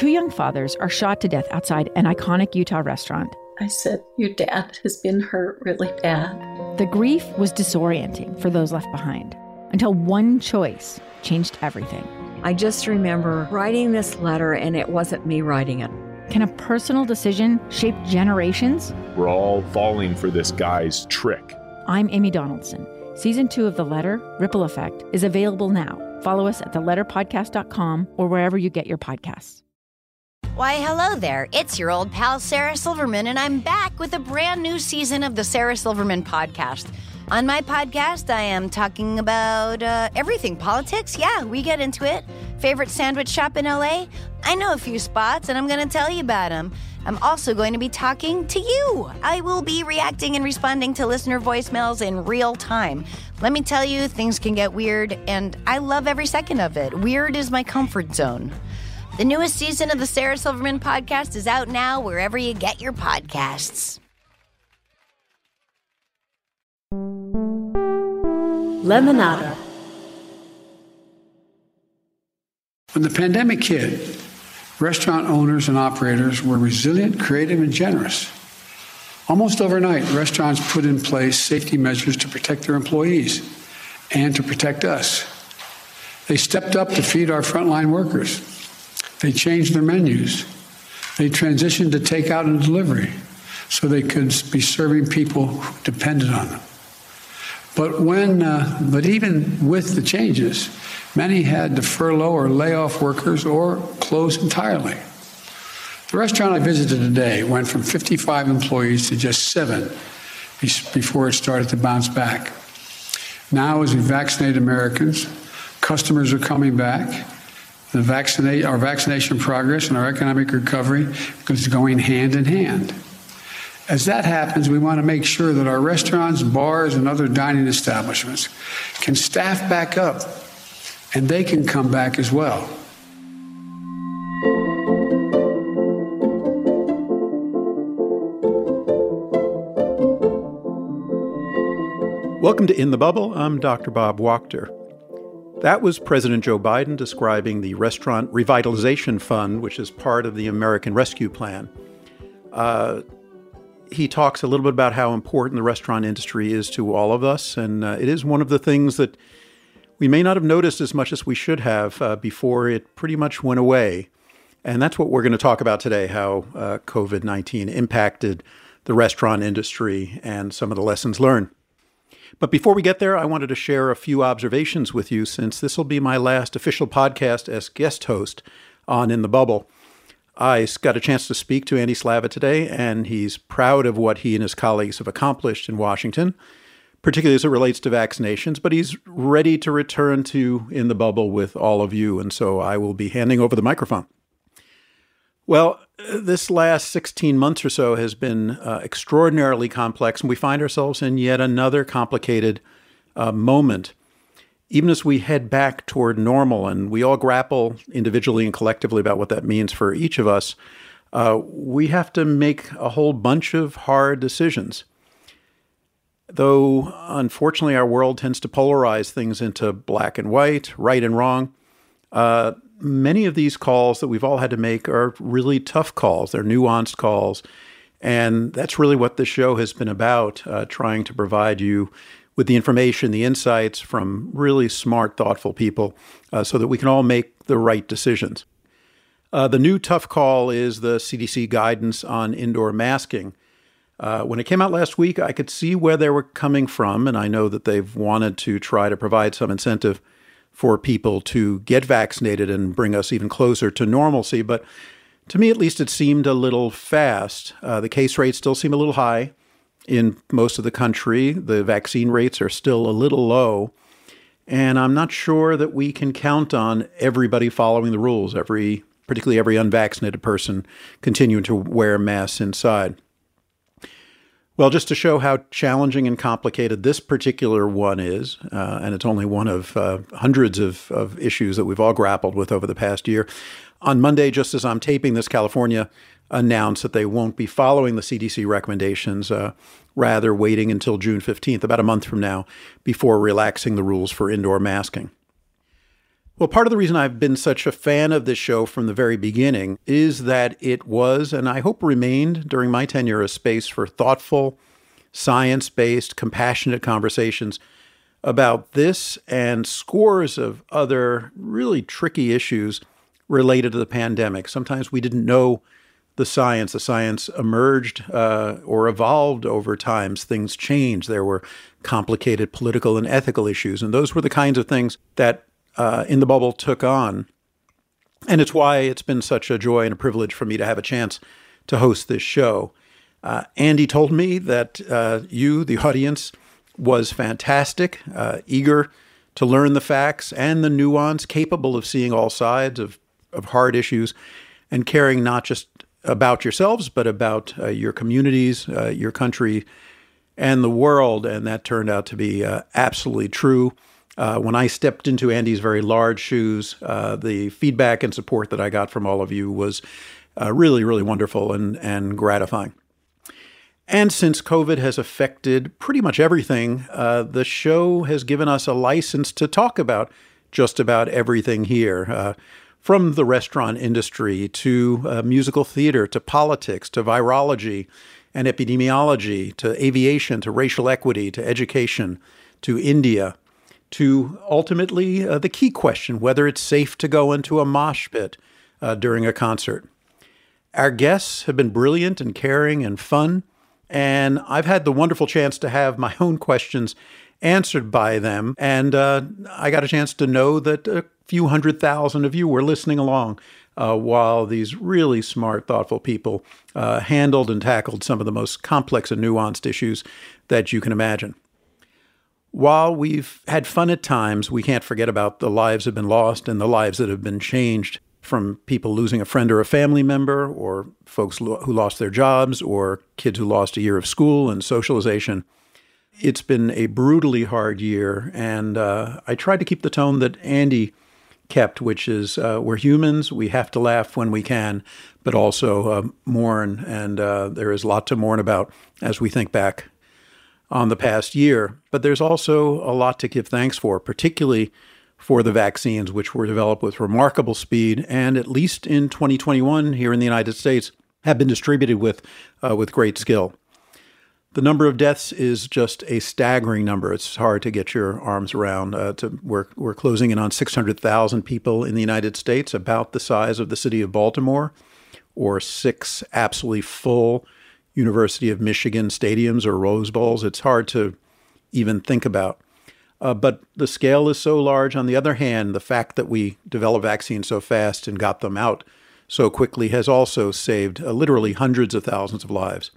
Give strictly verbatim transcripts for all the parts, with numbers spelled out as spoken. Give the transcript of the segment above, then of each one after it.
two young fathers are shot to death outside an iconic Utah restaurant. I said, your dad has been hurt really bad. The grief was disorienting for those left behind, until one choice changed everything. I just remember writing this letter, and it wasn't me writing it. Can a personal decision shape generations? We're all falling for this guy's trick. I'm Amy Donaldson. Season two of The Letter, Ripple Effect, is available now. Follow us at the letter podcast dot com or wherever you get your podcasts. Why, hello there. It's your old pal, Sarah Silverman, and I'm back with a brand new season of the Sarah Silverman Podcast. On my podcast, I am talking about uh, everything. Politics, yeah, we get into it. Favorite sandwich shop in L A? I know a few spots, and I'm going to tell you about them. I'm also going to be talking to you. I will be reacting and responding to listener voicemails in real time. Let me tell you, things can get weird, and I love every second of it. Weird is my comfort zone. The newest season of the Sarah Silverman Podcast is out now wherever you get your podcasts. Lemonada. When the pandemic hit, restaurant owners and operators were resilient, creative, and generous. Almost overnight, restaurants put in place safety measures to protect their employees and to protect us. They stepped up to feed our frontline workers. They changed their menus. They transitioned to takeout and delivery so they could be serving people who depended on them. But when, uh, but even with the changes, many had to furlough or lay off workers or close entirely. The restaurant I visited today went from fifty-five employees to just seven before it started to bounce back. Now, as we vaccinate Americans, customers are coming back. The vaccinate, our vaccination progress and our economic recovery is going hand in hand. As that happens, we want to make sure that our restaurants, bars, and other dining establishments can staff back up, and they can come back as well. Welcome to In the Bubble. I'm Doctor Bob Wachter. That was President Joe Biden describing the Restaurant Revitalization Fund, which is part of the American Rescue Plan. Uh, he talks a little bit about how important the restaurant industry is to all of us, and uh, it is one of the things that we may not have noticed as much as we should have uh, before it pretty much went away. And that's what we're going to talk about today, how uh, covid nineteen impacted the restaurant industry and some of the lessons learned. But before we get there, I wanted to share a few observations with you, since this will be my last official podcast as guest host on In the Bubble. I got a chance to speak to Andy Slavitt today, and he's proud of what he and his colleagues have accomplished in Washington, particularly as it relates to vaccinations, but he's ready to return to In the Bubble with all of you, and so I will be handing over the microphone. Well, this last sixteen months or so has been uh, extraordinarily complex, and we find ourselves in yet another complicated uh, moment. Even as we head back toward normal, and we all grapple individually and collectively about what that means for each of us, uh, we have to make a whole bunch of hard decisions. Though, unfortunately, our world tends to polarize things into black and white, right and wrong, uh, many of these calls that we've all had to make are really tough calls. They're nuanced calls. And that's really what this show has been about, uh, trying to provide you with the information, the insights from really smart, thoughtful people uh, so that we can all make the right decisions. Uh, the new tough call is the C D C guidance on indoor masking. Uh, when it came out last week, I could see where they were coming from, and I know that they've wanted to try to provide some incentive for people to get vaccinated and bring us even closer to normalcy. But to me, at least, it seemed a little fast. Uh, the case rates still seem a little high in most of the country. The vaccine rates are still a little low. And I'm not sure that we can count on everybody following the rules, every, particularly every unvaccinated person continuing to wear masks inside. Well, just to show how challenging and complicated this particular one is, uh, and it's only one of uh, hundreds of, of issues that we've all grappled with over the past year. On Monday, just as I'm taping this, California announced that they won't be following the C D C recommendations, uh, rather waiting until June fifteenth, about a month from now, before relaxing the rules for indoor masking. Well, part of the reason I've been such a fan of this show from the very beginning is that it was, and I hope remained during my tenure, a space for thoughtful, science-based, compassionate conversations about this and scores of other really tricky issues related to the pandemic. Sometimes we didn't know the science. The science emerged uh, or evolved over time. Things changed. There were complicated political and ethical issues, and those were the kinds of things that Uh, In the Bubble took on. And it's why it's been such a joy and a privilege for me to have a chance to host this show. Uh, Andy told me that uh, you, the audience, was fantastic, uh, eager to learn the facts and the nuance, capable of seeing all sides of, of hard issues, and caring not just about yourselves, but about uh, your communities, uh, your country, and the world. And that turned out to be uh, absolutely true. Uh, when I stepped into Andy's very large shoes, uh, the feedback and support that I got from all of you was uh, really, really wonderful and, and gratifying. And since COVID has affected pretty much everything, uh, the show has given us a license to talk about just about everything here, uh, from the restaurant industry to uh, musical theater to politics to virology and epidemiology to aviation to racial equity to education to India, to ultimately uh, the key question, whether it's safe to go into a mosh pit uh, during a concert. Our guests have been brilliant and caring and fun, and I've had the wonderful chance to have my own questions answered by them, and uh, I got a chance to know that a few hundred thousand of you were listening along uh, while these really smart, thoughtful people uh, handled and tackled some of the most complex and nuanced issues that you can imagine. While we've had fun at times, we can't forget about the lives that have been lost and the lives that have been changed, from people losing a friend or a family member, or folks lo- who lost their jobs, or kids who lost a year of school and socialization. It's been a brutally hard year, and uh, I tried to keep the tone that Andy kept, which is uh, we're humans, we have to laugh when we can, but also uh, mourn, and uh, there is a lot to mourn about as we think back on the past year. But there's also a lot to give thanks for, particularly for the vaccines, which were developed with remarkable speed and, at least in twenty twenty-one here in the United States, have been distributed with uh, with great skill. The number of deaths is just a staggering number. It's hard to get your arms around. Uh, to, we're, we're closing in on six hundred thousand people in the United States, about the size of the city of Baltimore, or six absolutely full University of Michigan stadiums or Rose Bowls. It's hard to even think about. Uh, but the scale is so large. On the other hand, the fact that we developed vaccines so fast and got them out so quickly has also saved uh, literally hundreds of thousands of lives.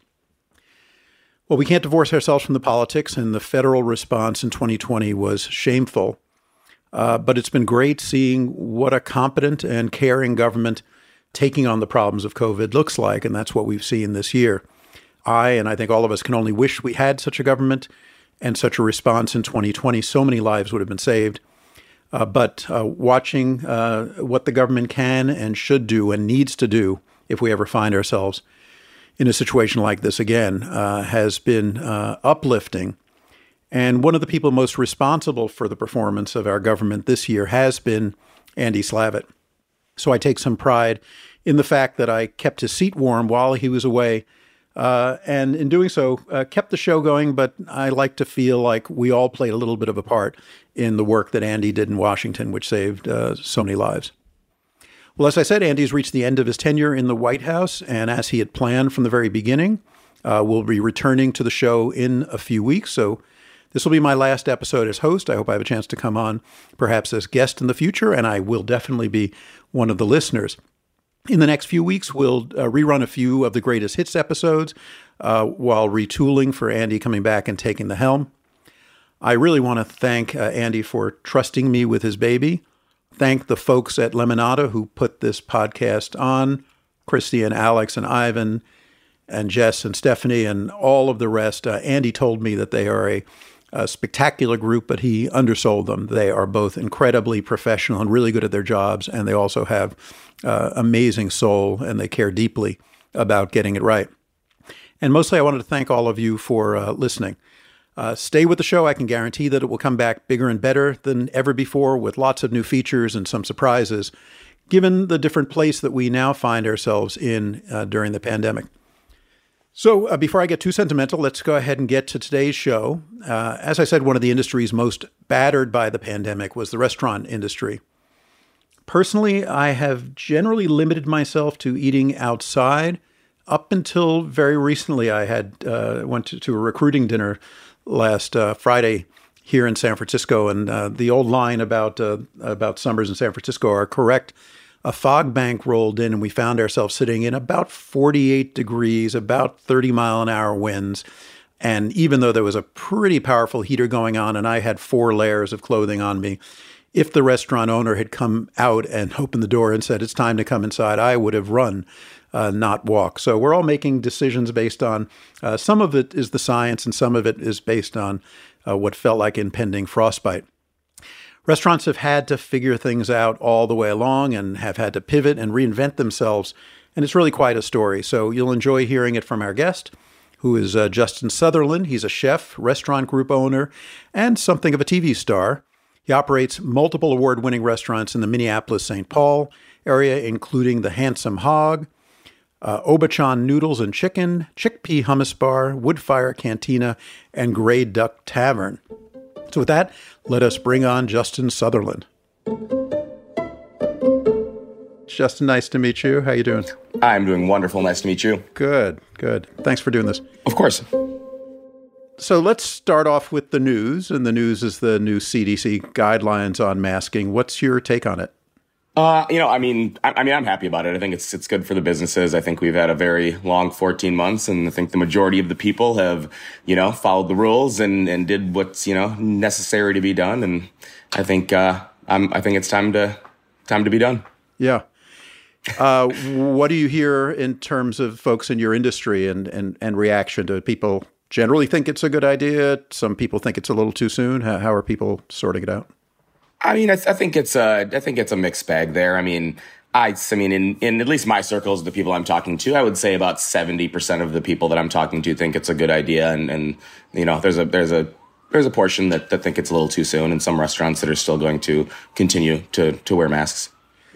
Well, we can't divorce ourselves from the politics, and the federal response in twenty twenty was shameful. Uh, but it's been great seeing what a competent and caring government taking on the problems of COVID looks like, and that's what we've seen this year. I, and I think all of us, can only wish we had such a government and such a response in twenty twenty. So many lives would have been saved. Uh, but uh, watching uh, what the government can and should do and needs to do if we ever find ourselves in a situation like this again uh, has been uh, uplifting. And one of the people most responsible for the performance of our government this year has been Andy Slavitt. So I take some pride in the fact that I kept his seat warm while he was away, uh, and in doing so, uh, kept the show going. But I like to feel like we all played a little bit of a part in the work that Andy did in Washington, which saved uh, so many lives. Well, as I said, Andy's reached the end of his tenure in the White House, and as he had planned from the very beginning, uh, we'll be returning to the show in a few weeks. So this will be my last episode as host. I hope I have a chance to come on perhaps as guest in the future, and I will definitely be one of the listeners. In the next few weeks, we'll uh, rerun a few of the greatest hits episodes uh, while retooling for Andy coming back and taking the helm. I really want to thank uh, Andy for trusting me with his baby. Thank the folks at Lemonada who put this podcast on, Christy and Alex and Ivan and Jess and Stephanie and all of the rest. Uh, Andy told me that they are a, a spectacular group, but he undersold them. They are both incredibly professional and really good at their jobs, and they also have uh, amazing soul, and they care deeply about getting it right. And mostly I wanted to thank all of you for uh, listening. Uh, stay with the show. I can guarantee that it will come back bigger and better than ever before with lots of new features and some surprises, given the different place that we now find ourselves in uh, during the pandemic. So uh, before I get too sentimental, let's go ahead and get to today's show. Uh, as I said, one of the industries most battered by the pandemic was the restaurant industry. Personally, I have generally limited myself to eating outside. Up until very recently, I had uh, went to, to a recruiting dinner last uh, Friday here in San Francisco, and uh, the old line about uh, about summers in San Francisco are correct. A fog bank rolled in, and we found ourselves sitting in about forty-eight degrees, about thirty mile an hour winds. And even though there was a pretty powerful heater going on, and I had four layers of clothing on me, if the restaurant owner had come out and opened the door and said, it's time to come inside, I would have run, uh, not walk. So we're all making decisions based on, uh, some of it is the science and some of it is based on uh, what felt like impending frostbite. Restaurants have had to figure things out all the way along and have had to pivot and reinvent themselves. And it's really quite a story. So you'll enjoy hearing it from our guest, who is uh, Justin Sutherland. He's a chef, restaurant group owner, and something of a T V star. He operates multiple award-winning restaurants in the Minneapolis-Saint Paul area, including the Handsome Hog, uh, Obachan Noodles and Chicken, Chickpea Hummus Bar, Woodfire Cantina, and Grey Duck Tavern. So with that, let us bring on Justin Sutherland. Justin, nice to meet you. How you doing? I'm doing wonderful. Nice to meet you. Good, good. Thanks for doing this. Of course. So let's start off with the news, and the news is the new C D C guidelines on masking. What's your take on it? Uh, you know, I mean, I, I mean, I'm happy about it. I think it's it's good for the businesses. I think we've had a very long fourteen months, and I think the majority of the people have, you know, followed the rules and, and did what's, you know, necessary to be done. And I think uh, I'm I think it's time to time to be done. Yeah. Uh, what do you hear in terms of folks in your industry and and and reaction to people? Generally think it's a good idea. Some people think it's a little too soon. How, how are people sorting it out? I mean, I, th- I think it's a, I think it's a mixed bag there. I mean, I, I mean, in, in at least my circles, the people I'm talking to, I would say about seventy percent of the people that I'm talking to think it's a good idea. And, and, you know, there's a, there's a, there's a portion that, that think it's a little too soon, and some restaurants that are still going to continue to, to wear masks.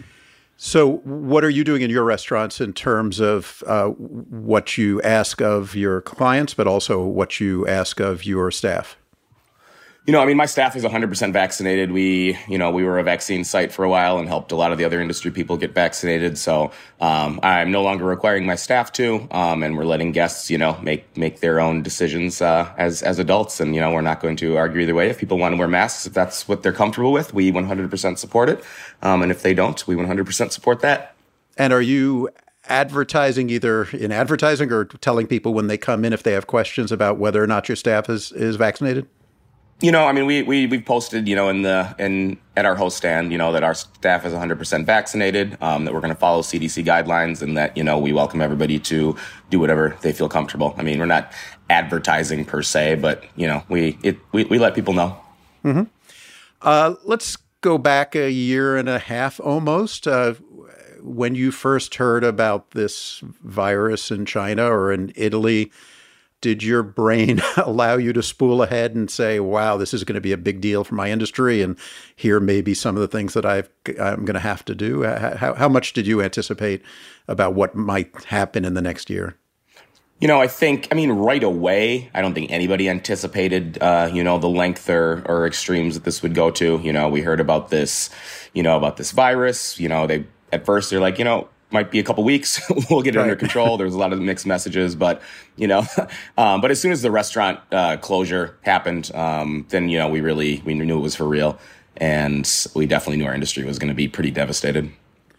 So what are you doing in your restaurants in terms of uh, what you ask of your clients, but also what you ask of your staff? You know, I mean, my staff is one hundred percent vaccinated. We, you know, we were a vaccine site for a while and helped a lot of the other industry people get vaccinated. So um, I'm no longer requiring my staff to, um, and we're letting guests, you know, make make their own decisions uh, as as adults. And, you know, we're not going to argue either way. If people want to wear masks, if that's what they're comfortable with, we one hundred percent support it. Um, and if they don't, we one hundred percent support that. And are you advertising either in advertising or telling people when they come in if they have questions about whether or not your staff is, is vaccinated? You know, I mean, we, we, we've posted, you know, in the, in, at our host stand, you know, that our staff is one hundred percent vaccinated, um, that we're going to follow C D C guidelines, and that, you know, we welcome everybody to do whatever they feel comfortable. I mean, we're not advertising per se, but, you know, we, it, we, we let people know. Mm-hmm. Uh, let's go back a year and a half almost, uh, when you first heard about this virus in China or in Italy. Did your brain allow you to spool ahead and say, wow, this is going to be a big deal for my industry, and here may be some of the things that I've, I'm going to have to do? How, how much did you anticipate about what might happen in the next year? You know, I think, I mean, right away, I don't think anybody anticipated, uh, you know, the length or, or extremes that this would go to. You know, we heard about this, you know, about this virus. You know, they, at first they're like, you know, might be a couple weeks. We'll get it right under control. There's a lot of mixed messages, but, you know, um, but as soon as the restaurant uh, closure happened, um, then, you know, we really, we knew it was for real. And we definitely knew our industry was going to be pretty devastated.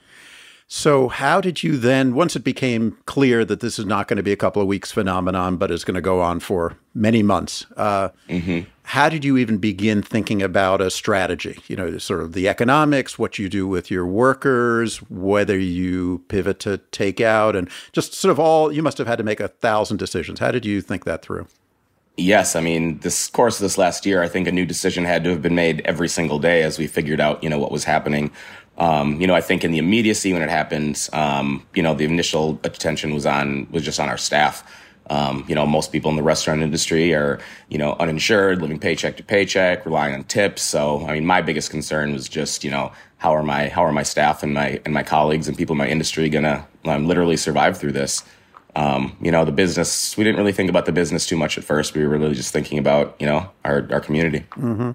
So how did you then, once it became clear that this is not going to be a couple of weeks phenomenon, but is going to go on for many months, uh, mm-hmm. how did you even begin thinking about a strategy? You know, sort of the economics, what you do with your workers, whether you pivot to takeout, and just sort of all, you must have had to make a thousand decisions. How did you think that through? Yes. I mean, this course of this last year, I think a new decision had to have been made every single day as we figured out, you know, what was happening. Um, you know, I think in the immediacy when it happened, um, you know, the initial attention was on, was just on our staff. Um, you know, most people in the restaurant industry are, you know, uninsured, living paycheck to paycheck, relying on tips. So, I mean, my biggest concern was just, you know, how are my how are my staff and my and my colleagues and people in my industry gonna um, literally survive through this? Um, you know, the business, we didn't really think about the business too much at first. We were really just thinking about, you know, our, our community. Mm-hmm.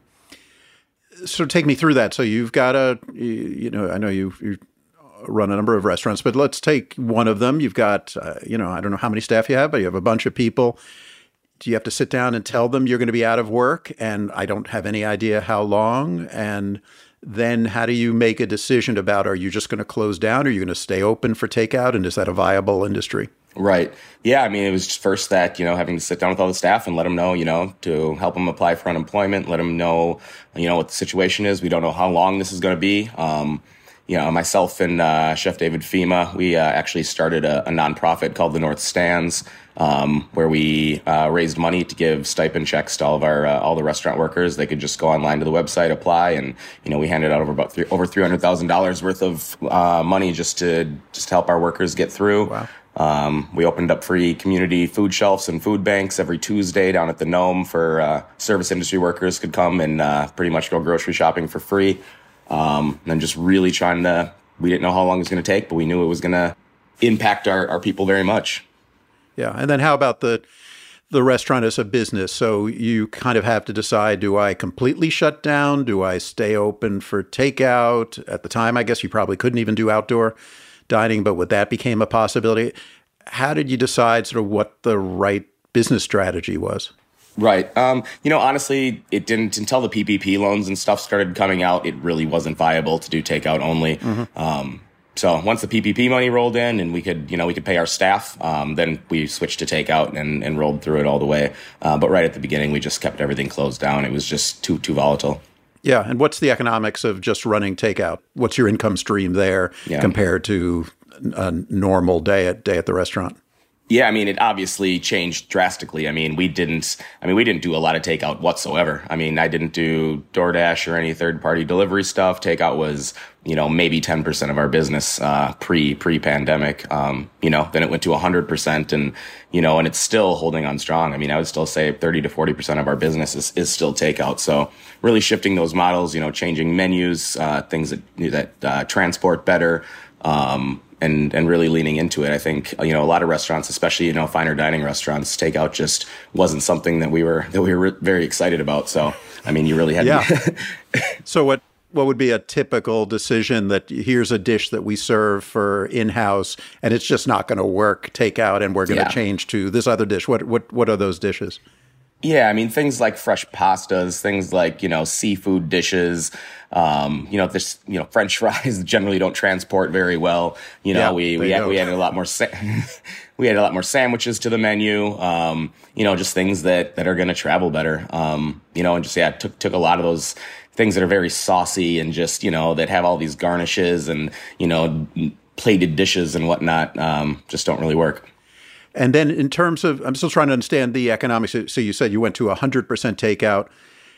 So take me through that. So you've got a, you know, I know you you run a number of restaurants, but let's take one of them. You've got, uh, you know, I don't know how many staff you have, but you have a bunch of people. Do you have to sit down and tell them you're going to be out of work? And I don't have any idea how long. And then how do you make a decision about, are you just going to close down? Or are you going to stay open for takeout? And is that a viable industry? Right. Yeah. I mean, it was just first that, you know, having to sit down with all the staff and let them know, you know, to help them apply for unemployment, let them know, you know, what the situation is. We don't know how long this is going to be. Um, you know, myself and uh, Chef David Fema, we uh, actually started a, a nonprofit called the North Stands, um, where we uh, raised money to give stipend checks to all of our uh, all the restaurant workers. They could just go online to the website, apply, and you know, we handed out over about three, over three hundred thousand dollars worth of uh, money just to just to help our workers get through. Wow. Um, we opened up free community food shelves and food banks every Tuesday down at the Nome for uh, service industry workers could come and uh, pretty much go grocery shopping for free. Um, and just really trying to, we didn't know how long it was going to take, but we knew it was going to impact our, our people very much. Yeah. And then how about the the restaurant as a business? So you kind of have to decide, do I completely shut down? Do I stay open for takeout? At the time, I guess you probably couldn't even do outdoor dining, but when that became a possibility, how did you decide sort of what the right business strategy was? Right. Um, you know, honestly, it didn't until the P P P loans and stuff started coming out. It really wasn't viable to do takeout only. Mm-hmm. Um, so once the P P P money rolled in and we could, you know, we could pay our staff, um, then we switched to takeout and, and rolled through it all the way. Uh, but right at the beginning, we just kept everything closed down. It was just too, too volatile. Yeah. And what's the economics of just running takeout? What's your income stream there yeah. compared to a normal day at day at the restaurant? Yeah, I mean, it obviously changed drastically. I mean, we didn't, I mean, we didn't do a lot of takeout whatsoever. I mean, I didn't do DoorDash or any third-party delivery stuff. Takeout was, you know, maybe ten percent of our business uh, pre, pre-pandemic. Um, you know, then it went to one hundred percent and, you know, and it's still holding on strong. I mean, I would still say thirty to forty percent of our business is, is still takeout. So really shifting those models, you know, changing menus, uh, things that, that uh, transport better, um, and and really leaning into it. I think, you know, a lot of restaurants, especially, you know, finer dining restaurants, takeout just wasn't something that we were that we were very excited about. So, I mean, you really had yeah. to So what what would be a typical decision that here's a dish that we serve for in-house and it's just not going to work takeout and we're going to yeah. change to this other dish? What what what are those dishes? Yeah, I mean, things like fresh pastas, things like, you know, seafood dishes, um, you know, this, you know, French fries generally don't transport very well. You know, yeah, we, we, had, we added a lot more, sa- we added a lot more sandwiches to the menu, um, you know, just things that, that are going to travel better. Um, you know, and just, yeah, took, took a lot of those things that are very saucy and just, you know, that have all these garnishes and, you know, plated dishes and whatnot, um, just don't really work. And then in terms of, I'm still trying to understand the economics. So you said you went to one hundred percent takeout.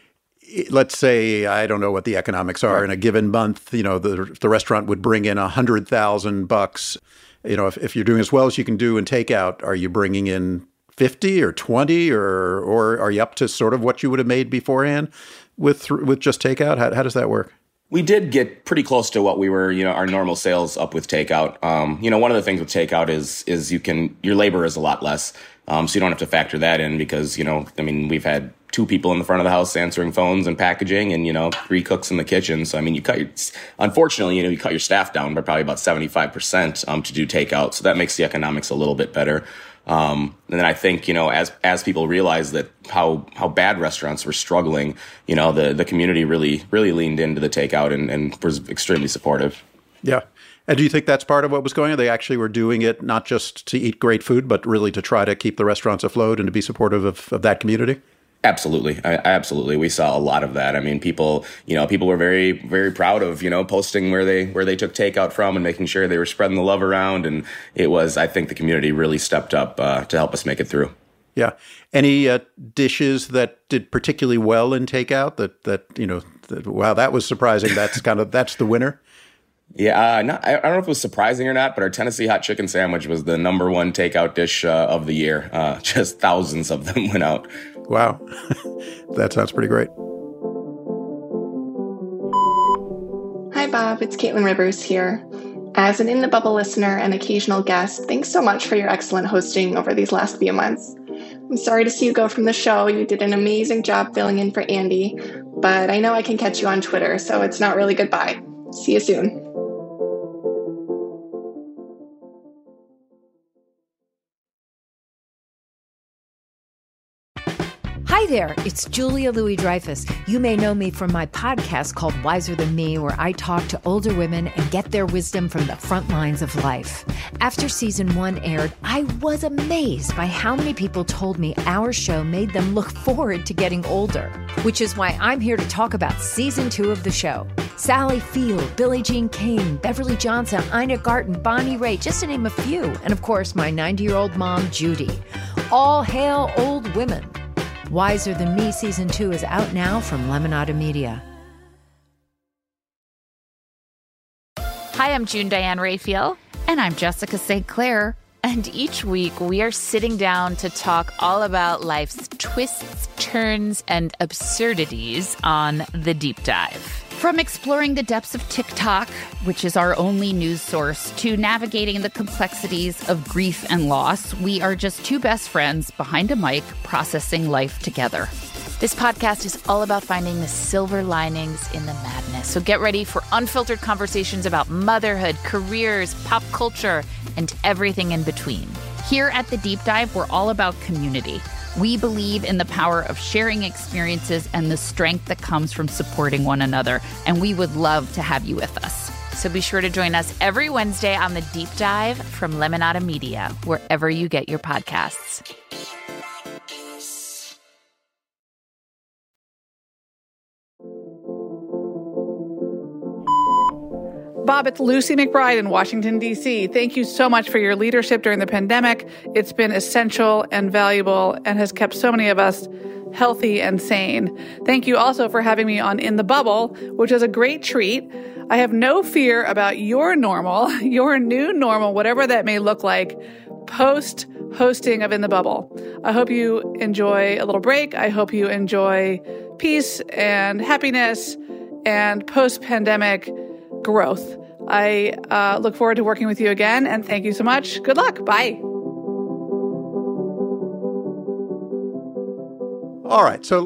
Let's say, I don't know what the economics are. Right. In a given month, you know, the the restaurant would bring in one hundred thousand bucks. You know, if, if you're doing as well as you can do in takeout, are you bringing in fifty or twenty or or are you up to sort of what you would have made beforehand with with just takeout? How, how does that work? We did get pretty close to what we were, you know, our normal sales up with takeout. Um, you know, one of the things with takeout is, is you can, your labor is a lot less. Um, so you don't have to factor that in because, you know, I mean, we've had two people in the front of the house answering phones and packaging and, you know, three cooks in the kitchen. So, I mean, you cut your, unfortunately, you know, you cut your staff down by probably about seventy-five percent, um, to do takeout. So that makes the economics a little bit better. Um, and then I think, you know, as, as people realize that how, how bad restaurants were struggling, you know, the, the community really, really leaned into the takeout and, and was extremely supportive. Yeah. And do you think that's part of what was going on? They actually were doing it not just to eat great food, but really to try to keep the restaurants afloat and to be supportive of, of that community? Absolutely. I, absolutely. We saw a lot of that. I mean, people, you know, people were very, very proud of, you know, posting where they, where they took takeout from and making sure they were spreading the love around. And it was, I think the community really stepped up uh, to help us make it through. Yeah. Any uh, dishes that did particularly well in takeout that, that, you know, that, wow, that was surprising. That's kind of, that's the winner. Yeah, uh, not, I don't know if it was surprising or not, but our Tennessee hot chicken sandwich was the number one takeout dish uh, of the year. Uh, just thousands of them went out. Wow. That sounds pretty great. Hi, Bob. It's Caitlin Rivers here. As an In the Bubble listener and occasional guest, thanks so much for your excellent hosting over these last few months. I'm sorry to see you go from the show. You did an amazing job filling in for Andy, but I know I can catch you on Twitter, so it's not really goodbye. See you soon. Hi there, it's Julia Louis-Dreyfus. You may know me from my podcast called Wiser Than Me, where I talk to older women and get their wisdom from the front lines of life. After season one aired, I was amazed by how many people told me our show made them look forward to getting older, which is why I'm here to talk about season two of the show. Sally Field, Billie Jean King, Beverly Johnson, Ina Garten, Bonnie Raitt, just to name a few. And of course, my ninety-year-old mom, Judy. All hail old women. Wiser Than Me Season two is out now from Lemonada Media. Hi, I'm June Diane Raphael. And I'm Jessica Saint Clair. And each week we are sitting down to talk all about life's twists, turns, and absurdities on The Deep Dive. From exploring the depths of TikTok, which is our only news source, to navigating the complexities of grief and loss, we are just two best friends behind a mic processing life together. This podcast is all about finding the silver linings in the madness. So get ready for unfiltered conversations about motherhood, careers, pop culture, and everything in between. Here at The Deep Dive, we're all about community. We believe in the power of sharing experiences and the strength that comes from supporting one another, and we would love to have you with us. So be sure to join us every Wednesday on The Deep Dive from Lemonada Media, wherever you get your podcasts. Bob, it's Lucy McBride in Washington, D C. Thank you so much for your leadership during the pandemic. It's been essential and valuable and has kept so many of us healthy and sane. Thank you also for having me on In the Bubble, which is a great treat. I have no fear about your normal, your new normal, whatever that may look like, post-hosting of In the Bubble. I hope you enjoy a little break. I hope you enjoy peace and happiness and post-pandemic growth. I uh, look forward to working with you again, and thank you so much. Good luck. Bye. All right. So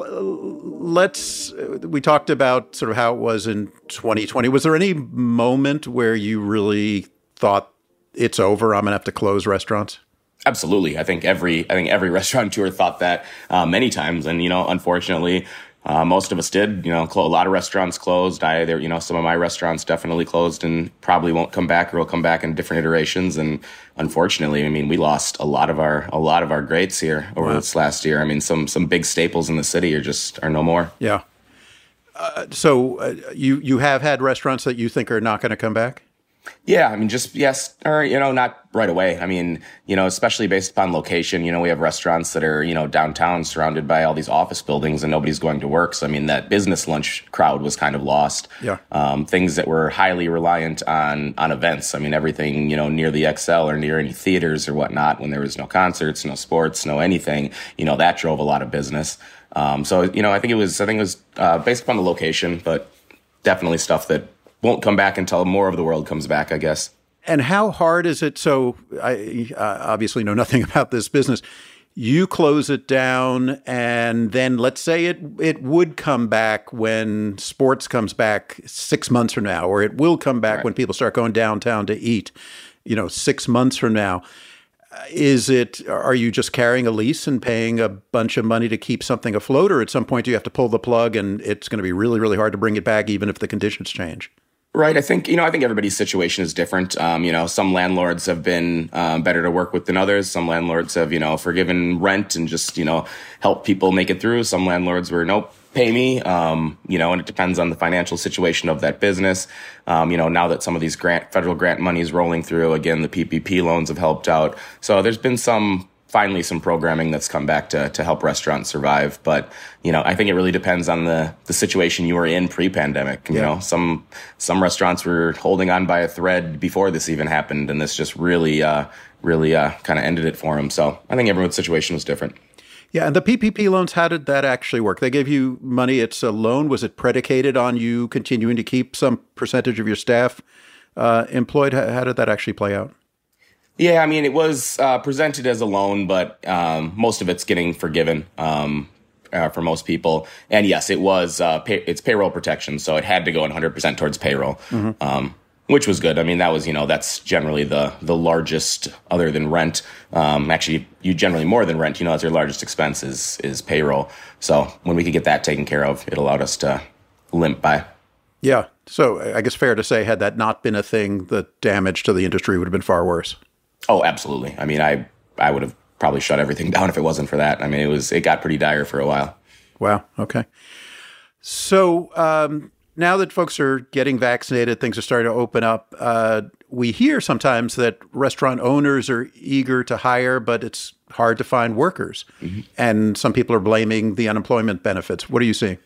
let's, we talked about sort of how it was in twenty twenty. Was there any moment where you really thought it's over, I'm going to have to close restaurants? Absolutely. I think every, I think every restaurateur thought that uh, many times. And, you know, unfortunately, Uh, most of us did, you know, cl- a lot of restaurants closed. I, there, you know, some of my restaurants definitely closed and probably won't come back or will come back in different iterations. And unfortunately, I mean, we lost a lot of our, a lot of our greats here over wow. this last year. I mean, some, some big staples in the city are just, are no more. Yeah. Uh, so uh, you, you have had restaurants that you think are not going to come back? Yeah, I mean, just, yes, or, you know, not right away. I mean, you know, especially based upon location, you know, we have restaurants that are, you know, downtown surrounded by all these office buildings and nobody's going to work. So, I mean, that business lunch crowd was kind of lost. Yeah. Um, things that were highly reliant on, on events. I mean, everything, you know, near the X L or near any theaters or whatnot, when there was no concerts, no sports, no anything, you know, that drove a lot of business. Um, so, you know, I think it was, I think it was, uh, based upon the location, but definitely stuff that won't come back until more of the world comes back, I guess. And how hard is it? So I uh, obviously know nothing about this business. You close it down, and then let's say it it would come back when sports comes back six months from now, or it will come back right. when people start going downtown to eat, you know, six months from now. Is it, are you just carrying a lease and paying a bunch of money to keep something afloat, or at some point do you have to pull the plug and it's going to be really, really hard to bring it back even if the conditions change? Right. I think, you know, I think everybody's situation is different. Um, you know, some landlords have been um, better to work with than others. Some landlords have, you know, forgiven rent and just, you know, help people make it through. Some landlords were, nope, pay me. Um, you know, and it depends on the financial situation of that business. Um, you know, now that some of these grant, federal grant money is rolling through, again, the P P P loans have helped out. So there's been some finally some programming that's come back to to help restaurants survive. But, you know, I think it really depends on the, the situation you were in pre-pandemic. You yeah. know, some some restaurants were holding on by a thread before this even happened, and this just really, uh, really uh, kind of ended it for them. So I think everyone's situation was different. Yeah, and the P P P loans, how did that actually work? They gave you money, it's a loan. Was it predicated on you continuing to keep some percentage of your staff uh, employed? How, how did that actually play out? Yeah, I mean, it was uh, presented as a loan, but um, most of it's getting forgiven um, uh, for most people. And yes, it was, uh, pay- it's payroll protection, so it had to go one hundred percent towards payroll. Mm-hmm. Um Which was good. I mean, that was, you know, that's generally the the largest, other than rent. Um, actually, you generally more than rent, you know, that's your largest expense is, is payroll. So when we could get that taken care of, it allowed us to limp by. Yeah. So I guess fair to say, had that not been a thing, the damage to the industry would have been far worse. Oh, absolutely. I mean, I I would have probably shut everything down if it wasn't for that. I mean, it was it got pretty dire for a while. Wow. Okay. So, um, now that folks are getting vaccinated, things are starting to open up. Uh, we hear sometimes that restaurant owners are eager to hire, but it's hard to find workers. Mm-hmm. And some people are blaming the unemployment benefits. What are you seeing?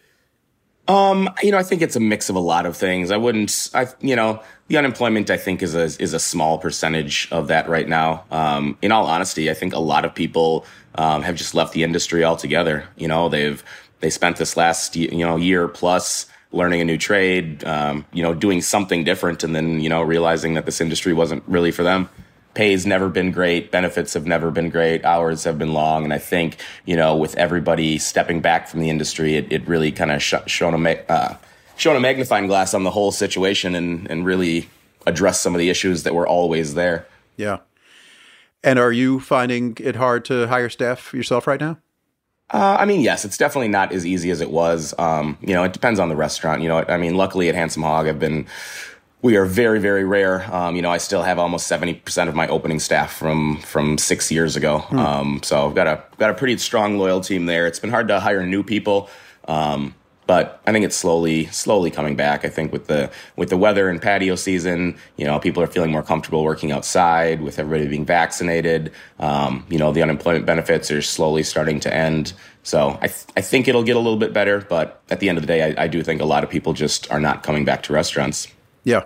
Um, you know, I think it's a mix of a lot of things. I wouldn't, I, you know, the unemployment, I think, is a, is a small percentage of that right now. Um, in all honesty, I think a lot of people um, have just left the industry altogether. You know, they've, they spent this last, you know, year plus learning a new trade, um, you know, doing something different, and then, you know, realizing that this industry wasn't really for them. Pay's never been great. Benefits have never been great. Hours have been long. And I think, you know, with everybody stepping back from the industry, it, it really kind of sh- shown a ma- uh, shown a magnifying glass on the whole situation and, and really addressed some of the issues that were always there. Yeah. And are you finding it hard to hire staff yourself right now? Uh, I mean, yes, it's definitely not as easy as it was. Um, you know, it depends on the restaurant. You know, I mean, luckily at Handsome Hog, I've been, we are very, very rare. Um, you know, I still have almost seventy percent of my opening staff from, from six years ago. Hmm. Um, so I've got a, got a pretty strong, loyal team there. It's been hard to hire new people. Um, But I think it's slowly, slowly coming back. I think with the with the weather and patio season, you know, people are feeling more comfortable working outside with everybody being vaccinated. Um, you know, the unemployment benefits are slowly starting to end. So I th- I think it'll get a little bit better. But at the end of the day, I, I do think a lot of people just are not coming back to restaurants. Yeah.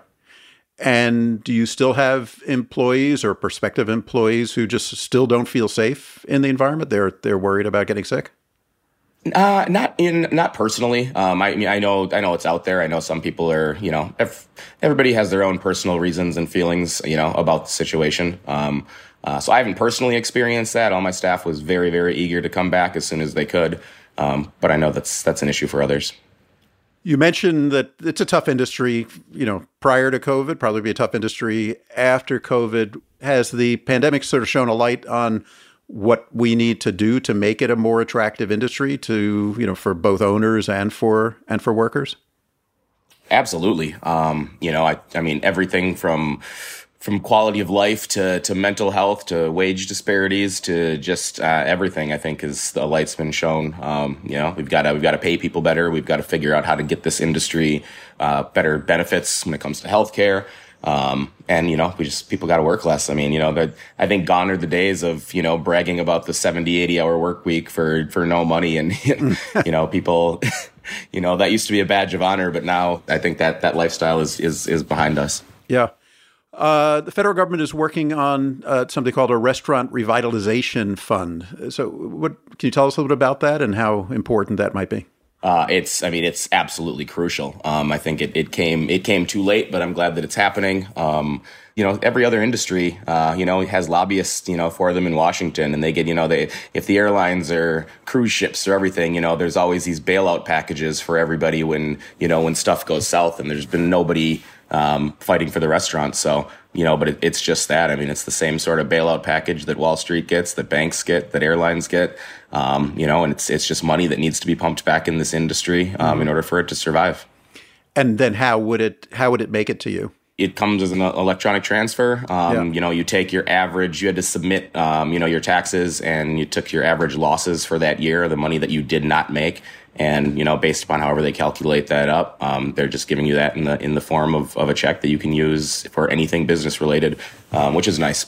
And do you still have employees or prospective employees who just still don't feel safe in the environment? They're they're worried about getting sick? Uh, not in, not personally. Um, I, I mean, I know, I know it's out there. I know some people are, you know, if, everybody has their own personal reasons and feelings, you know, about the situation. Um, uh, so I haven't personally experienced that. All my staff was very, very eager to come back as soon as they could. Um, but I know that's, that's an issue for others. You mentioned that it's a tough industry, you know, prior to COVID, probably be a tough industry after COVID. Has the pandemic sort of shown a light on what we need to do to make it a more attractive industry to, you know, for both owners and for and for workers? Absolutely. Um, you know, I, I mean, everything from from quality of life to, to mental health to wage disparities to just uh, everything, I think, is the light's been shown. Um, you know, we've got to we've got to pay people better. We've got to figure out how to get this industry uh, better benefits when it comes to healthcare. Um, and, you know, we just, people got to work less. I mean, you know, that I think gone are the days of, you know, bragging about the seventy, eighty hour work week for, for no money. And, you know, people, you know, that used to be a badge of honor, but now I think that that lifestyle is, is, is behind us. Yeah. Uh, the federal government is working on uh, something called a restaurant revitalization fund. So what, can you tell us a little bit about that and how important that might be? Uh, it's, I mean, it's absolutely crucial. Um, I think it, it came, it came too late, but I'm glad that it's happening. Um, you know, every other industry, uh, you know, has lobbyists, you know, for them in Washington, and they get, you know, they, if the airlines or cruise ships or everything, you know, there's always these bailout packages for everybody when, you know, when stuff goes south, and there's been nobody, um, fighting for the restaurants. So, you know, but it, it's just that. I mean, it's the same sort of bailout package that Wall Street gets, that banks get, that airlines get, um, you know, and it's it's just money that needs to be pumped back in this industry um, mm-hmm. in order for it to survive. And then how would it how would it make it to you? It comes as an electronic transfer. Um, yeah. You know, you take your average, you had to submit, um, you know, your taxes, and you took your average losses for that year, the money that you did not make. And, you know, based upon however they calculate that up, um, they're just giving you that in the in the form of, of a check that you can use for anything business related, um, which is nice.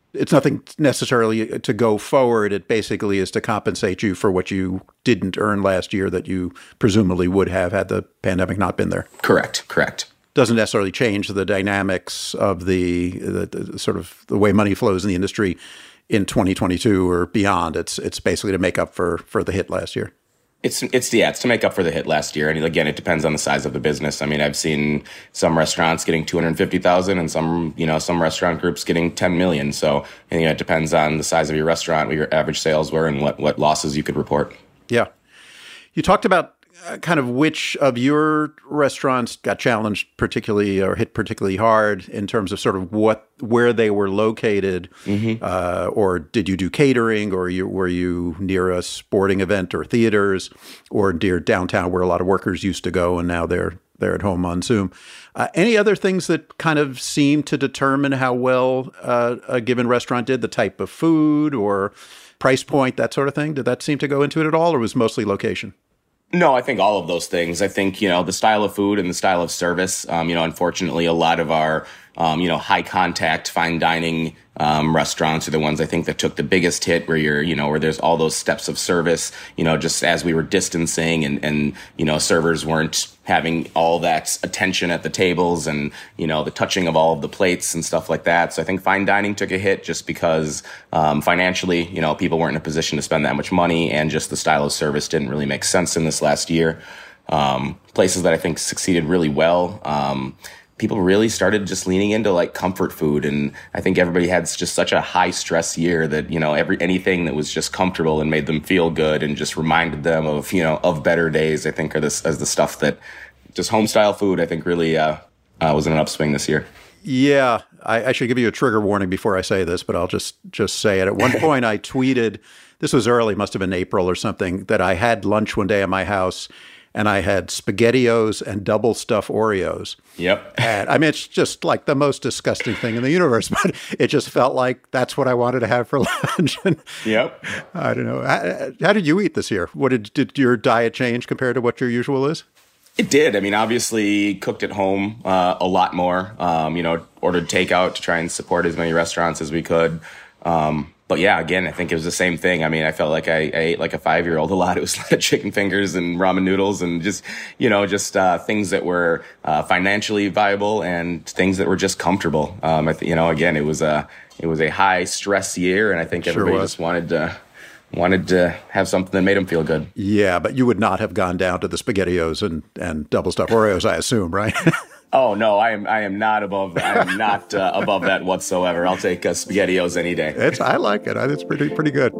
it's nothing necessarily to go forward. It basically is to compensate you for what you didn't earn last year that you presumably would have had the pandemic not been there. Correct, correct. Doesn't necessarily change the dynamics of the, the, the sort of the way money flows in the industry in twenty twenty-two or beyond. It's it's basically to make up for for the hit last year. It's it's yeah, it's to make up for the hit last year, and again, it depends on the size of the business. I mean, I've seen some restaurants getting two hundred fifty thousand, and some you know some restaurant groups getting ten million. So you know, it depends on the size of your restaurant, what your average sales were, and what what losses you could report. Yeah, you talked about uh, kind of which of your restaurants got challenged particularly or hit particularly hard in terms of sort of what where they were located, mm-hmm. uh, or did you do catering, or you, were you near a sporting event or theaters, or near downtown where a lot of workers used to go and now they're they're at home on Zoom? Uh, any other things that kind of seem to determine how well uh, a given restaurant did, the type of food or price point, that sort of thing? Did that seem to go into it at all, or was it mostly location? No, I think all of those things. I think, you know, the style of food and the style of service. Um, you know, unfortunately, a lot of our, um, you know, high contact, fine dining um, restaurants are the ones I think that took the biggest hit, where you're, you know, where there's all those steps of service, you know, just as we were distancing and, and, you know, servers weren't having all that attention at the tables and, you know, the touching of all of the plates and stuff like that. So I think fine dining took a hit just because um, financially, you know, people weren't in a position to spend that much money, and just the style of service didn't really make sense in this last year. Um, places that I think succeeded really well, um, people really started just leaning into like comfort food. And I think everybody had just such a high stress year that, you know, every, anything that was just comfortable and made them feel good and just reminded them of, you know, of better days, I think are this as the stuff that just home style food, I think really, uh, uh, was in an upswing this year. Yeah. I, I should give you a trigger warning before I say this, but I'll just, just say it. At one point I tweeted, this was early, must've been April or something, that I had lunch one day at my house and I had SpaghettiOs and double stuffed Oreos. Yep. And I mean, it's just like the most disgusting thing in the universe, but it just felt like that's what I wanted to have for lunch. And yep. I don't know. How, how did you eat this year? What did, did your diet change compared to what your usual is? It did. I mean, obviously cooked at home uh, a lot more, um, you know, ordered takeout to try and support as many restaurants as we could. Um, But yeah, again, I think it was the same thing. I mean, I felt like I, I ate like a five-year-old a lot. It was a lot of chicken fingers and ramen noodles and just, you know, just uh, things that were uh, financially viable and things that were just comfortable. Um, I th- you know, again, it was a it was a high stress year, and I think everybody sure just wanted to wanted to have something that made them feel good. Yeah, but you would not have gone down to the SpaghettiOs and and double stuffed Oreos, I assume, right? Oh no, I am I am not above I am not uh, above that whatsoever. I'll take uh, SpaghettiOs any day. It's I like it. It's pretty pretty good.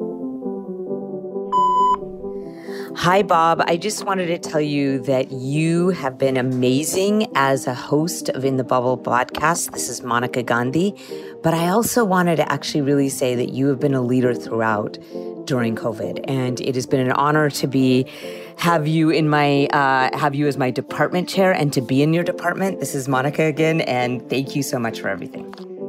Hi, Bob. I just wanted to tell you that you have been amazing as a host of In the Bubble podcast. This is Monica Gandhi. But I also wanted to actually really say that you have been a leader throughout during COVID. And it has been an honor to be have you in my uh, have you as my department chair and to be in your department. This is Monica again, and thank you so much for everything.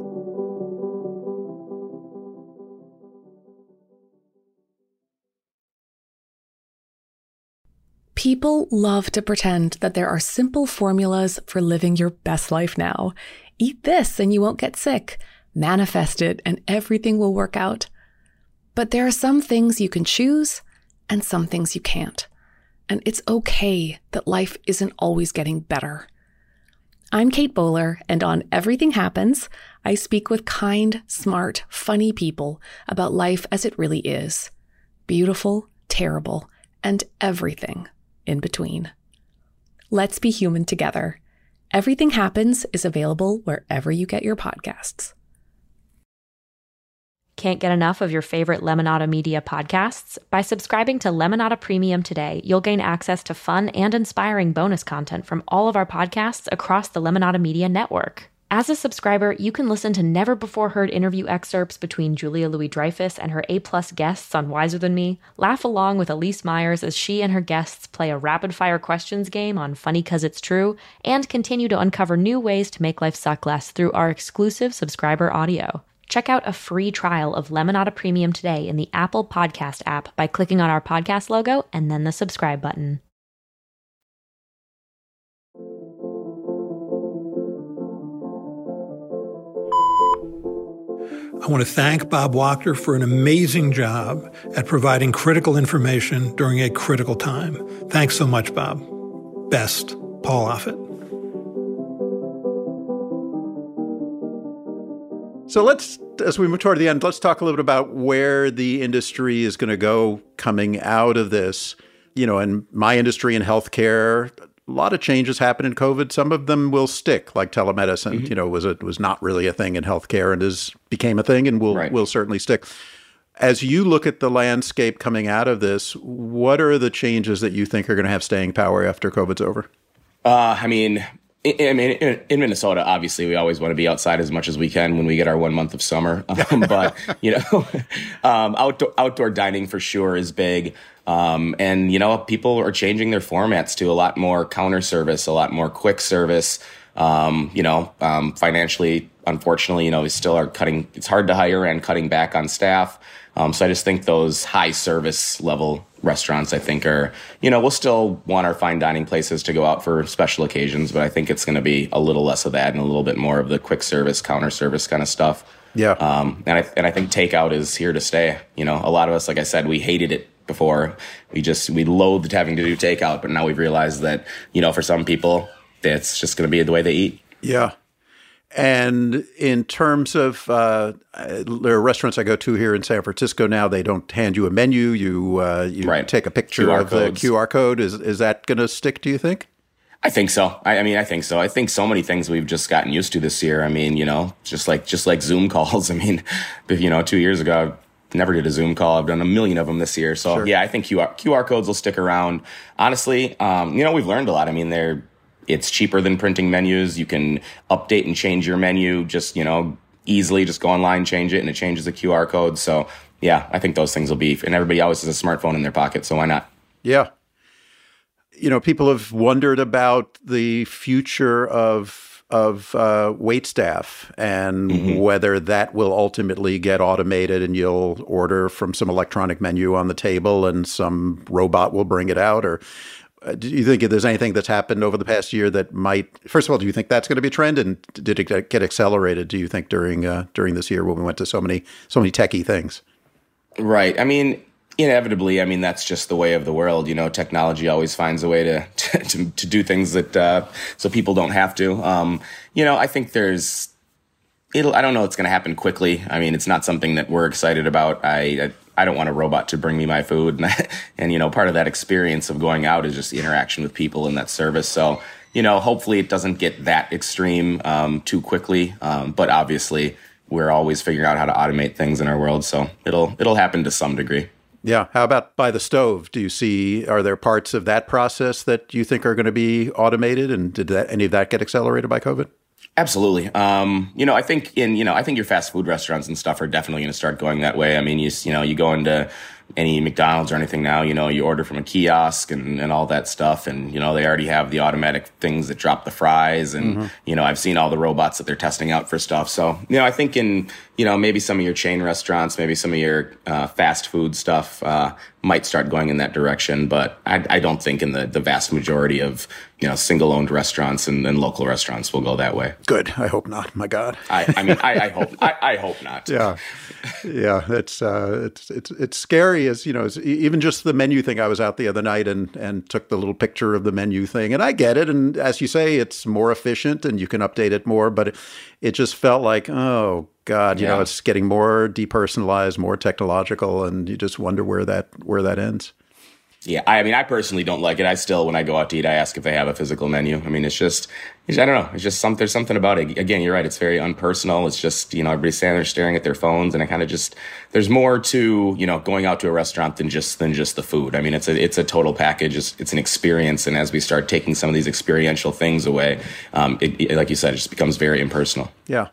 People love to pretend that there are simple formulas for living your best life now. Eat this and you won't get sick. Manifest it and everything will work out. But there are some things you can choose and some things you can't. And it's okay that life isn't always getting better. I'm Kate Bowler, and on Everything Happens, I speak with kind, smart, funny people about life as it really is. Beautiful, terrible, and everything in between. Let's be human together. Everything Happens is available wherever you get your podcasts. Can't get enough of your favorite Lemonada Media podcasts? By subscribing to Lemonada Premium today, you'll gain access to fun and inspiring bonus content from all of our podcasts across the Lemonada Media network. As a subscriber, you can listen to never-before-heard interview excerpts between Julia Louis-Dreyfus and her A-plus guests on Wiser Than Me, laugh along with Elise Myers as she and her guests play a rapid-fire questions game on Funny 'Cause It's True, and continue to uncover new ways to make life suck less through our exclusive subscriber audio. Check out a free trial of Lemonada Premium today in the Apple Podcast app by clicking on our podcast logo and then the subscribe button. I want to thank Bob Wachter for an amazing job at providing critical information during a critical time. Thanks so much, Bob. Best, Paul Offit. So let's, as we move toward the end, let's talk a little bit about where the industry is going to go coming out of this. You know, in my industry in healthcare, a lot of changes happen in COVID. Some of them will stick, like telemedicine. Mm-hmm. You know, was it was not really a thing in healthcare and is became a thing and will right. will certainly stick. As you look at the landscape coming out of this, what are the changes that you think are going to have staying power after COVID's over? Uh, I mean. I mean, in Minnesota, obviously, we always want to be outside as much as we can when we get our one month of summer. Um, but, you know, um, outdoor, outdoor dining for sure is big. Um, and, you know, people are changing their formats to a lot more counter service, a lot more quick service. Um, you know, um, financially, unfortunately, you know, we still are cutting. It's hard to hire and cutting back on staff. Um, so I just think those high service level restaurants, I think, are, you know, we'll still want our fine dining places to go out for special occasions, but I think it's going to be a little less of that and a little bit more of the quick service, counter service kind of stuff. Yeah. Um, and I, and I think takeout is here to stay. You know, a lot of us, like I said, we hated it before. We just, we loathed having to do takeout, but now we've realized that, you know, for some people, it's just going to be the way they eat. Yeah. And in terms of, uh, there are restaurants I go to here in San Francisco now, they don't hand you a menu. You uh, you right. take a picture of codes. The Q R code. Is is that going to stick, do you think? I think so. I, I mean, I think so. I think so many things we've just gotten used to this year. I mean, you know, just like just like Zoom calls. I mean, you know, two years ago, I never did a Zoom call. I've done a million of them this year. So, sure. yeah, I think Q R, Q R codes will stick around. Honestly, um, you know, we've learned a lot. I mean, they're It's cheaper than printing menus. You can update and change your menu just, you know, easily. Just go online, change it, and it changes the Q R code. So, yeah, I think those things will be, and everybody always has a smartphone in their pocket, so why not? Yeah. You know, people have wondered about the future of of uh, wait staff and mm-hmm. whether that will ultimately get automated and you'll order from some electronic menu on the table and some robot will bring it out, or do you think if there's anything that's happened over the past year that might, first of all, do you think that's going to be a trend? And did it get accelerated, do you think, during uh, during this year when we went to so many so many techie things? Right. I mean, inevitably, I mean, that's just the way of the world. You know, technology always finds a way to to, to do things that uh, so people don't have to. Um, you know, I think there's, it'll, I don't know it's going to happen quickly. I mean, it's not something that we're excited about. I, I I don't want a robot to bring me my food. And, and, you know, part of that experience of going out is just the interaction with people in that service. So, you know, hopefully it doesn't get that extreme um, too quickly. Um, but obviously, we're always figuring out how to automate things in our world. So it'll it'll happen to some degree. Yeah. How about by the stove? Do you see, are there parts of that process that you think are going to be automated? And did that, any of that get accelerated by COVID? Absolutely. Um, you know, I think in, you know, I think your fast food restaurants and stuff are definitely going to start going that way. I mean, you, you know, you go into any McDonald's or anything now, you know, you order from a kiosk and, and all that stuff. And, you know, they already have the automatic things that drop the fries. And, mm-hmm. you know, I've seen all the robots that they're testing out for stuff. So, you know, I think in, you know, maybe some of your chain restaurants, maybe some of your uh, fast food stuff uh, might start going in that direction. But I, I don't think in the, the vast majority of, you know, single owned restaurants and, and local restaurants will go that way. Good. I hope not. My God. I, I mean, I, I hope I, I hope not. Yeah. Yeah. It's, uh, it's, it's, it's scary as, you know, as, even just the menu thing. I was out the other night and, and took the little picture of the menu thing, and I get it. And as you say, it's more efficient and you can update it more, but it, it just felt like, oh God, you yeah. know, it's getting more depersonalized, more technological, and you just wonder where that, where that ends. Yeah, I mean, I personally don't like it. I still, when I go out to eat, I ask if they have a physical menu. I mean, it's just, I don't know. It's just some, there's something about it. Again, you're right. It's very unpersonal. It's just, you know, everybody's standing there staring at their phones, and I kind of just, there's more to, you know, going out to a restaurant than just, than just the food. I mean, it's a, it's a total package. It's, it's an experience. And as we start taking some of these experiential things away, um, it, it, like you said, it just becomes very impersonal. Yeah.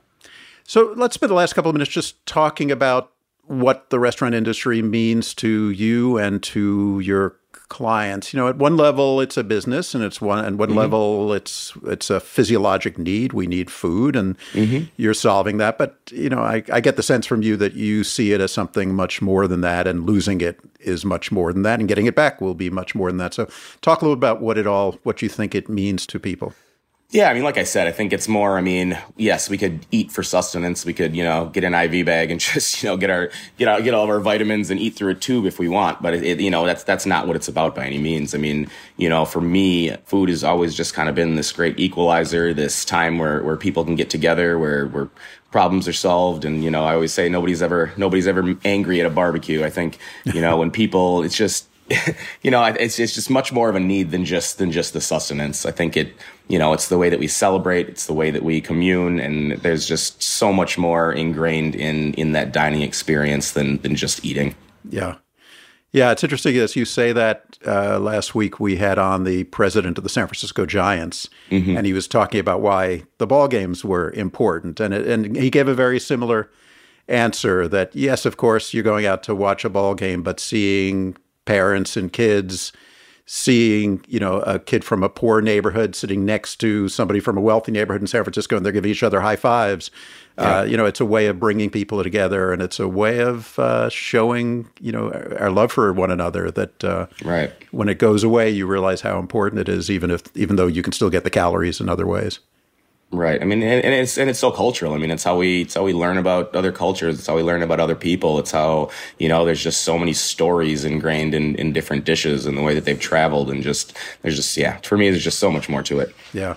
So let's spend the last couple of minutes just talking about what the restaurant industry means to you and to your clients. You know, at one level, it's a business, and it's one, and one mm-hmm. level, it's it's a physiologic need. We need food, and mm-hmm. you're solving that. But you know, I, I get the sense from you that you see it as something much more than that, and losing it is much more than that, and getting it back will be much more than that. So, talk a little about what it all, what you think it means to people. Yeah, I mean, like I said, I think it's more, I mean, yes, we could eat for sustenance. We could, you know, get an I V bag and just, you know, get our, get out, get all of our vitamins and eat through a tube if we want. But, it, it, you know, that's, that's not what it's about by any means. I mean, you know, for me, food has always just kind of been this great equalizer, this time where, where people can get together, where, where problems are solved. And, you know, I always say nobody's ever, nobody's ever angry at a barbecue. I think, you know, when people, it's just, you know, it's it's just much more of a need than just than just the sustenance. I think it, you know, it's the way that we celebrate, it's the way that we commune, and there's just so much more ingrained in in that dining experience than than just eating. Yeah. Yeah, it's interesting as you say that. Uh, last week we had on the president of the San Francisco Giants, mm-hmm. and he was talking about why the ball games were important, and it, and he gave a very similar answer that yes, of course, you're going out to watch a ball game, but seeing parents and kids, seeing, you know, a kid from a poor neighborhood sitting next to somebody from a wealthy neighborhood in San Francisco, and they're giving each other high fives. Yeah. Uh, you know, it's a way of bringing people together, and it's a way of uh, showing, you know, our love for one another. That uh, right. when it goes away, you realize how important it is, even if, even though you can still get the calories in other ways. Right. I mean, and, and it's and it's so cultural. I mean, it's how we it's how we learn about other cultures. It's how we learn about other people. It's how, you know, there's just so many stories ingrained in, in different dishes and the way that they've traveled, and just there's just yeah. For me, there's just so much more to it. Yeah.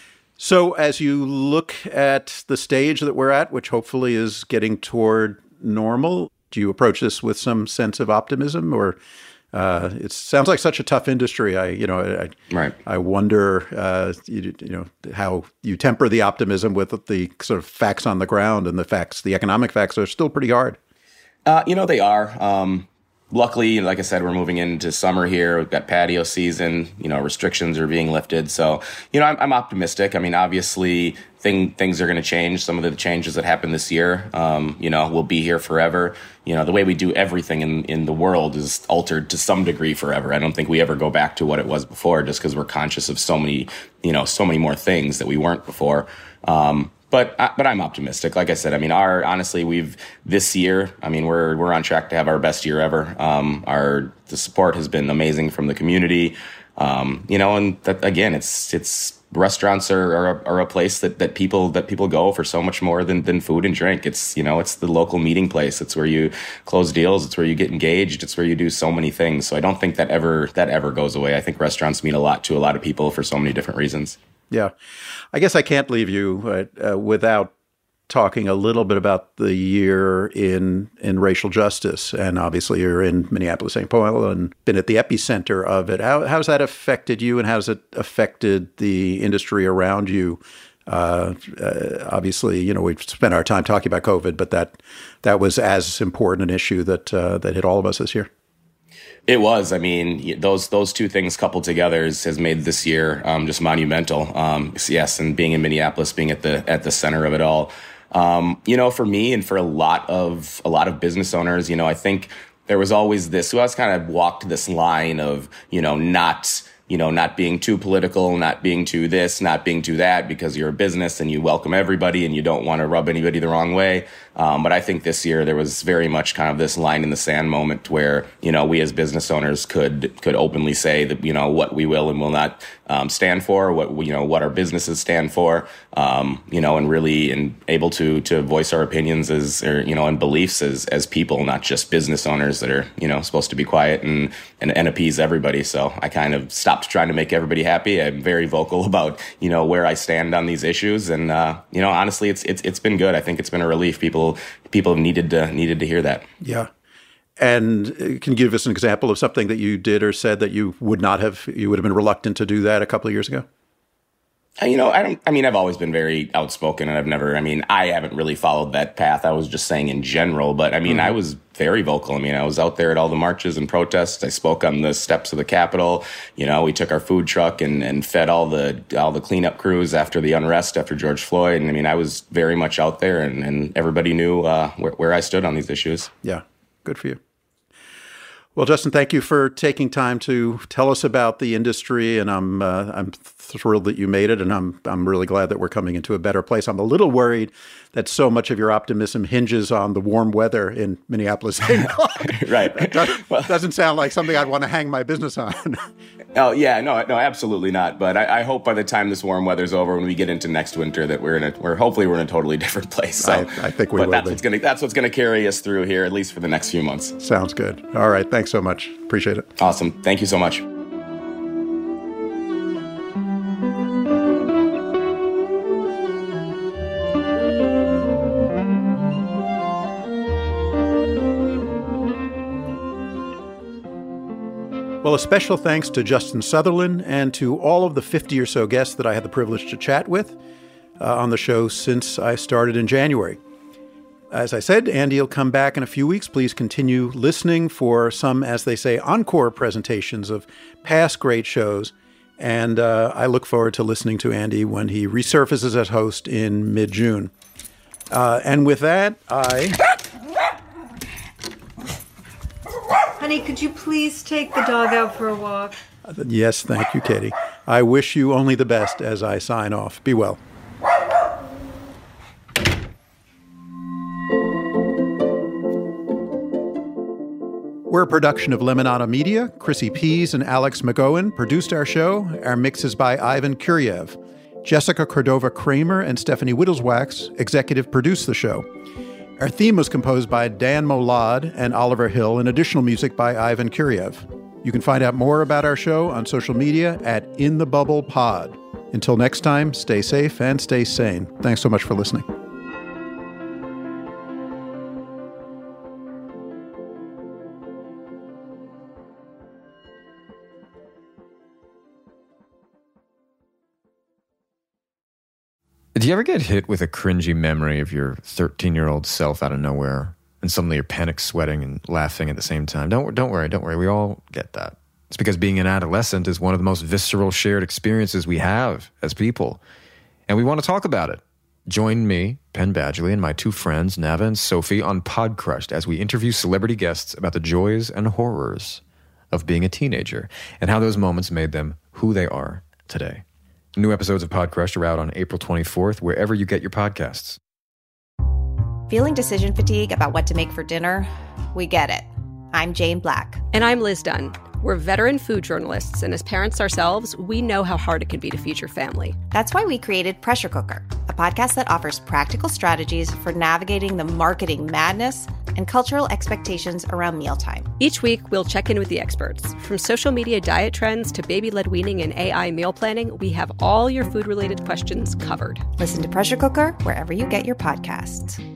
So as you look at the stage that we're at, which hopefully is getting toward normal, do you approach this with some sense of optimism, or? Uh, it sounds like such a tough industry. I, you know, I, right. I wonder, uh, you, you know, how you temper the optimism with the sort of facts on the ground, and the facts, the economic facts are still pretty hard. Uh, you know, they are. Um, luckily, like I said, we're moving into summer here. We've got patio season. You know, restrictions are being lifted. So, you know, I'm, I'm optimistic. I mean, obviously, thing, things are going to change. Some of the changes that happened this year, um, you know, will be here forever. You know, the way we do everything in, in the world is altered to some degree forever. I don't think we ever go back to what it was before, just because we're conscious of so many, you know, so many more things that we weren't before. Um, But but I'm optimistic. Like I said, I mean, our honestly, we've this year. I mean, we're we're on track to have our best year ever. Um, our the support has been amazing from the community. Um, you know, and that, again, it's it's restaurants are are, are a place that, that people that people go for so much more than than food and drink. It's, you know, it's the local meeting place. It's where you close deals. It's where you get engaged. It's where you do so many things. So I don't think that ever that ever goes away. I think restaurants mean a lot to a lot of people for so many different reasons. Yeah. I guess I can't leave you uh, uh, without talking a little bit about the year in in racial justice. And obviously you're in Minneapolis, Saint Paul, and been at the epicenter of it. How how's that affected you, and how's it affected the industry around you? Uh, uh, obviously, you know, we've spent our time talking about COVID, but that that was as important an issue that uh, that hit all of us this year. It was. I mean, those those two things coupled together has, has made this year um, just monumental. Um, yes, and being in Minneapolis, being at the at the center of it all. Um, you know, for me and for a lot of a lot of business owners, you know, I think there was always this. We always kind of walked this line of, you know, not. You know, not being too political, not being too this, not being too that, because you're a business and you welcome everybody and you don't want to rub anybody the wrong way. Um, but I think this year there was very much kind of this line in the sand moment where, you know, we as business owners could could openly say that, you know, what we will and will not um, stand for, what, you know, what our businesses stand for, um, you know, and really and able to to voice our opinions as, or, you know, and beliefs as as people, not just business owners that are, you know, supposed to be quiet and, and, and appease everybody. So I kind of stopped trying to make everybody happy. I'm very vocal about, you know, where I stand on these issues. And, uh, you know, honestly, it's, it's, it's been good. I think it's been a relief. People, people have needed to, needed to hear that. Yeah. And can you give us an example of something that you did or said that you would not have, you would have been reluctant to do that a couple of years ago? You know, I don't, I mean, I've always been very outspoken, and I've never, I mean, I haven't really followed that path. I was just saying in general, but I mean, mm-hmm. I was very vocal. I mean, I was out there at all the marches and protests. I spoke on the steps of the Capitol. You know, we took our food truck and, and fed all the, all the cleanup crews after the unrest, after George Floyd. And I mean, I was very much out there, and, and everybody knew uh, where, where I stood on these issues. Yeah. Good for you. Well, Justin, thank you for taking time to tell us about the industry, and I'm uh, I'm thrilled that you made it, and I'm I'm really glad that we're coming into a better place. I'm a little worried that so much of your optimism hinges on the warm weather in Minneapolis. Right. That doesn't sound like something I'd want to hang my business on. Oh, yeah, no, no, absolutely not. But I, I hope by the time this warm weather's over, when we get into next winter, that we're in a, we're hopefully we're in a totally different place. So, I, I think we but will that's be. what's gonna that's what's gonna carry us through here, at least for the next few months. Sounds good. All right, thanks so much. Appreciate it. Awesome. Thank you so much. Well, a special thanks to Justin Sutherland and to all of the fifty or so guests that I had the privilege to chat with uh, on the show since I started in January. As I said, Andy will come back in a few weeks. Please continue listening for some, as they say, encore presentations of past great shows. And uh, I look forward to listening to Andy when he resurfaces as host in mid-June. Uh, and with that, I... Honey, could you please take the dog out for a walk? Yes, thank you, Katie. I wish you only the best as I sign off. Be well. We're a production of Lemonada Media. Chrissy Pease and Alex McGowan produced our show. Our mix is by Ivan Kuryev. Jessica Cordova-Kramer and Stephanie Whittleswax executive produced the show. Our theme was composed by Dan Molad and Oliver Hill, and additional music by Ivan Kuryev. You can find out more about our show on social media at In the Bubble Pod. Until next time, stay safe and stay sane. Thanks so much for listening. Do you ever get hit with a cringy memory of your thirteen-year-old self out of nowhere, and suddenly you're panic sweating and laughing at the same time? Don't don't worry, don't worry. We all get that. It's because being an adolescent is one of the most visceral shared experiences we have as people, and we want to talk about it. Join me, Penn Badgley, and my two friends, Nava and Sophie, on Podcrushed as we interview celebrity guests about the joys and horrors of being a teenager and how those moments made them who they are today. New episodes of Podcrushed are out on April twenty-fourth, wherever you get your podcasts. Feeling decision fatigue about what to make for dinner? We get it. I'm Jane Black. And I'm Liz Dunn. We're veteran food journalists, and as parents ourselves, we know how hard it can be to feed your family. That's why we created Pressure Cooker, a podcast that offers practical strategies for navigating the marketing madness and cultural expectations around mealtime. Each week, we'll check in with the experts. From social media diet trends to baby-led weaning and A I meal planning, we have all your food-related questions covered. Listen to Pressure Cooker wherever you get your podcasts.